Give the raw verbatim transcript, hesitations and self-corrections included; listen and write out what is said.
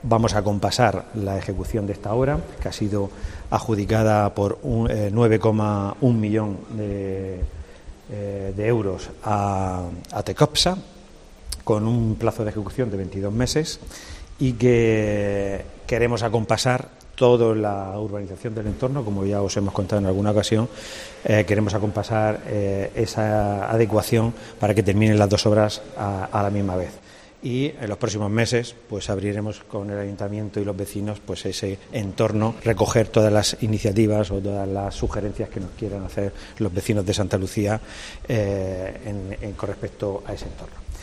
Vamos a compasar la ejecución de esta obra, que ha sido adjudicada por un, eh, nueve coma uno millón de, eh, de euros a, a Tecopsa, con un plazo de ejecución de veintidós meses, y que queremos acompasar toda la urbanización del entorno, como ya os hemos contado en alguna ocasión. Eh, queremos acompasar eh, esa adecuación para que terminen las dos obras a, a la misma vez. Y en los próximos meses pues abriremos con el ayuntamiento y los vecinos pues ese entorno, recoger todas las iniciativas o todas las sugerencias que nos quieran hacer los vecinos de Santa Lucía eh, en, en, con respecto a ese entorno.